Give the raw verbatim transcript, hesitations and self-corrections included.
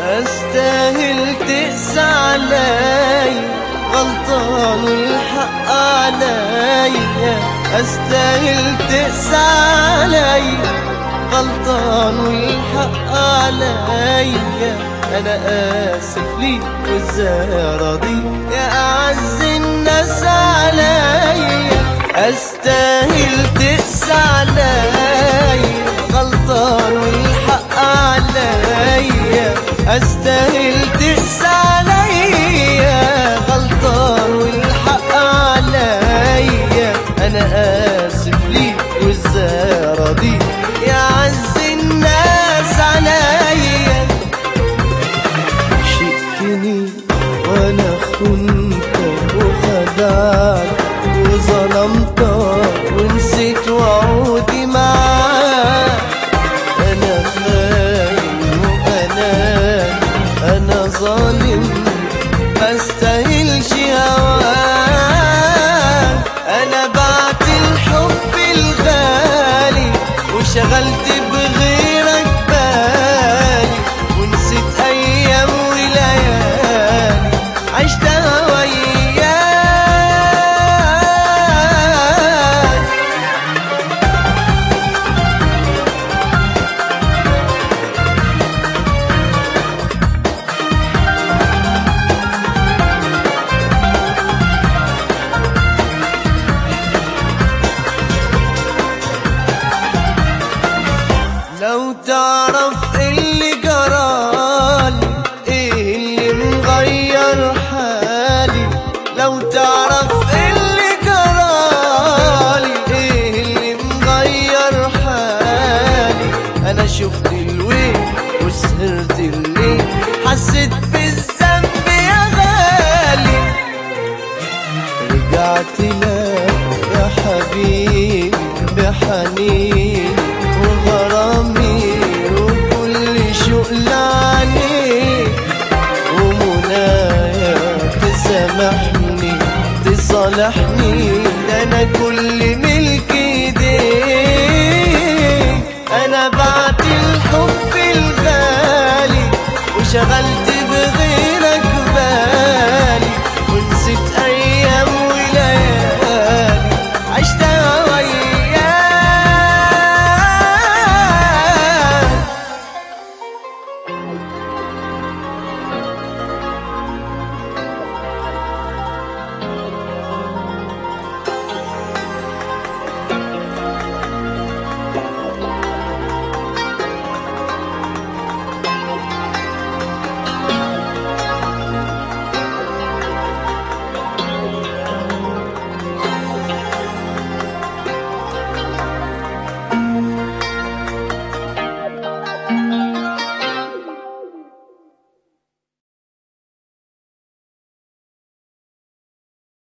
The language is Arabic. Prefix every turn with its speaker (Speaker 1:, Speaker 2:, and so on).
Speaker 1: أستاهل تقسى علي، غلطان والحق علي. أستاهل تقسى علي، غلطان والحق علي. أنا آسف ليك وإزاي راضيك يا أعز الناس علي. أستاهل تقسى علي، غلطان والحق علي. أستاهل تقسى علي، غلطان والحق علي. أنا آسف ليك وإزاي راضيك يا أعز الناس علي. شئتني وأنا خنتك وخدعت وظلمتك ونسيت وعودي معاك. أنا خاين وأنا أنا ظالم ما استاهلش هواك. أنا بعت الحب الغالي وشغلت بغيرك بالي، ونسيت أيام وليالي عشتها وياك. لو تعرف اللي جرالي، ايه اللي مغير حالي. لو تعرف اللي جرالي، ايه اللي مغير حالي. انا شفت الويل وسهرت الليل، حسيت بالذنب يا غالي. رجعت لك يا حبيبي بحنين وغرامي وكل شغل عليك، ومنايا تسامحني تصالحني. ده انا كل ملك ايديك. انا بعت الحب الغالي وشغلت